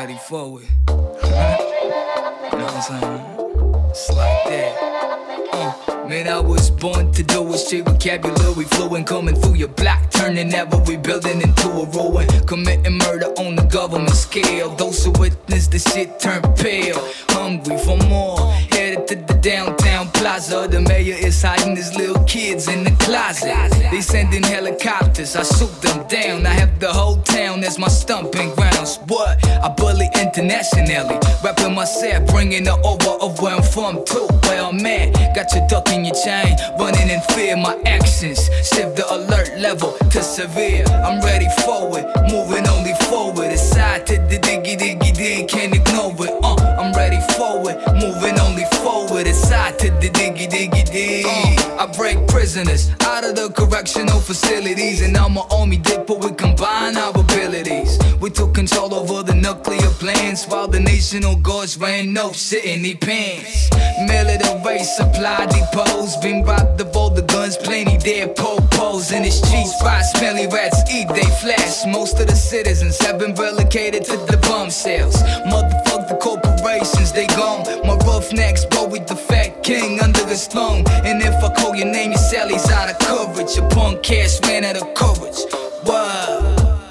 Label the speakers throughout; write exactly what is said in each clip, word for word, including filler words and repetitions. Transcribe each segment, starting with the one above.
Speaker 1: ready for it. You know what I'm saying? It's like that. Uh, man, I was born to do it. Straight vocabulary flowing, coming through your block, turning every building into a ruin. Committing murder on the government scale. Those who witness the shit turn pale. Hungry for more. Headed to the downtown plaza. The mayor is hiding his little kids in the closet. They sending helicopters, I shoot them down. I have the whole town as my stomping grounds. What? I bully internationally, rapping myself, bringing the over of where I'm from too, where I'm at. Got your duck in your chain, running in fear. My actions shift the alert level to severe. I'm ready for it, moving only forward. Aside to the diggy diggy dig, can't ignore it. Uh, I'm ready for it, moving only forward. Aside to the diggy diggy dig. Uh, I break prisoners out of the correctional facilities, and I'm an army dipper. We combine our abilities. We took control over the nuclear plants, while the National Guards ran no shit in their pants. Military supply depots, been robbed of all the guns, plenty dead popos in the streets. Fried smelly rats eat they flesh. Most of the citizens have been relocated to the bum cells. Motherfuck the corporations, they gone. My roughnecks buried the fat king under his throne. And if I call your name, your Sally's out of coverage. Your punk ass ran out of courage. Wow.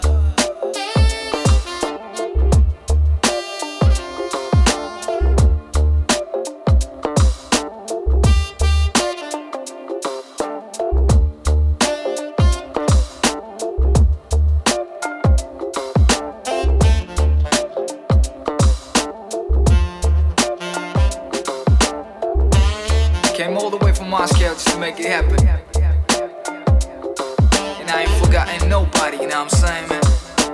Speaker 1: Came all the way from Moscow just to make it happen. And I ain't forgotten nobody, you know what I'm saying, man?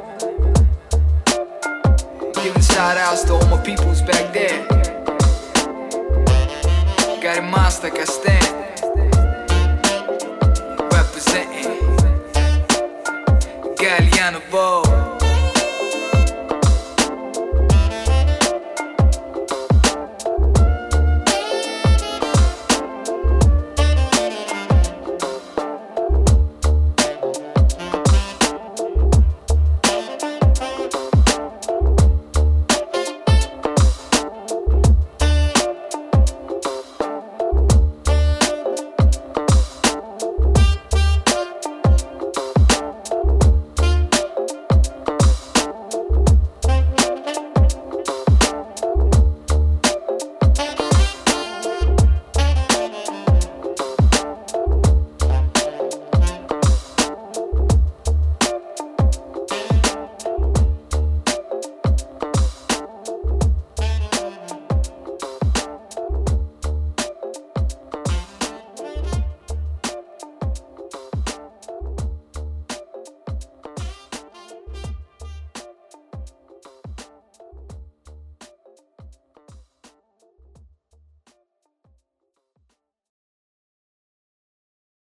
Speaker 1: Giving shout outs to all my peoples back there. Got a monster, I stand.